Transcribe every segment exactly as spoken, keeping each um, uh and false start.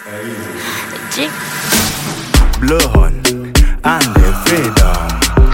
Blood and the freedom.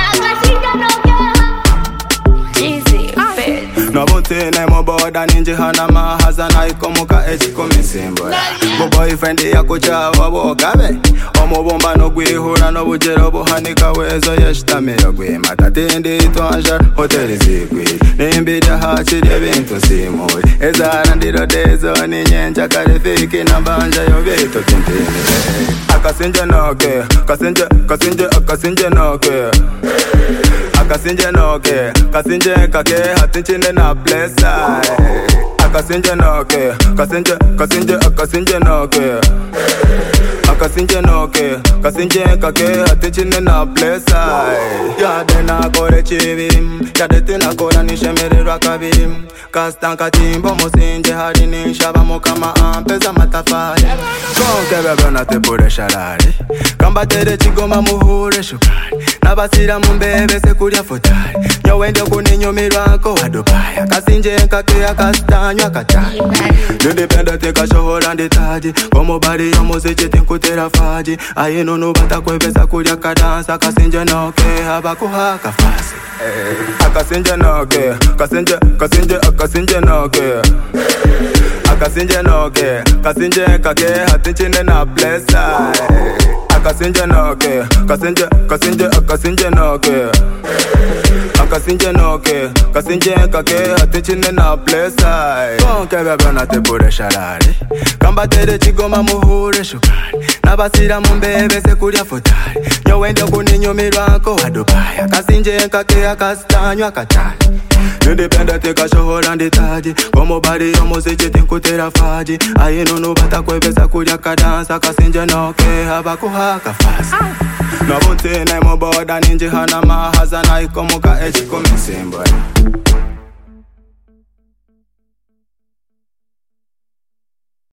No bunte na mo boda ninje hana mahaza na ikomuka ekikomisimbo. Bo boyfriend yakucha wabokabe. Omo bomba no gwihura no bugero buhanika wezo yeshitamiro gwe matatende twanja hotel zigwi. Nimbira hakiri ebintu simuri. Ezara ndiro dezo ni nyenja kare fiki na banja yo bito tintini. Akasinje noke, kasinje kasinje akasinje noke. Akasinje noke, kasinje kake hatinchine na blessa. Akasinje noke, kasinje kasinje akasinje noke. Akasinje noke, kasinje kake hatinchine na blessa. Yade na kore chivim, yade tina kora nishemererwa kabim. Kastanka timbo musinje hari nishaba mukama ampeza matafari. Konke bebe na tepure sharari, kambatere chigoma muhure shukari. Nabasira mumbebe se kurya futari. Nyowende kuninyumirwako wa Dubai. Akasinje kake akastanywa katari. Independent kashohora nditaji. Komo bari yo muziki tinkutera faji. Ayino nubata kwebeza kurya kadansa. Akasinje noke habakuhaka fasi. Akasinje noke, kasinje, kasinje, akasinje noke. Akasinje noke, kasinje kake hatinchine na blessa. Akasinje noke, kasinje, kasinje, akasinje noke. Akasinje noke, kasinje kake hatinchine na blessa. Konke bebe na tepure sharari, kambatere chigoma muhure shukari. Nabasira mumbebe se kurya futari. Nyowende kuninyumirwako wa Dubai. Akasinje kake akastanywa katari. Independent kashohora nditaji. Komo bari yo muziki tinkutera faji. Ayino nubata kwebeza kurya kadansa. Akasinje noke habakuhaka fasi. No bunte na mo boda ninje hana mahaza na ikomuka ekikomisimbo.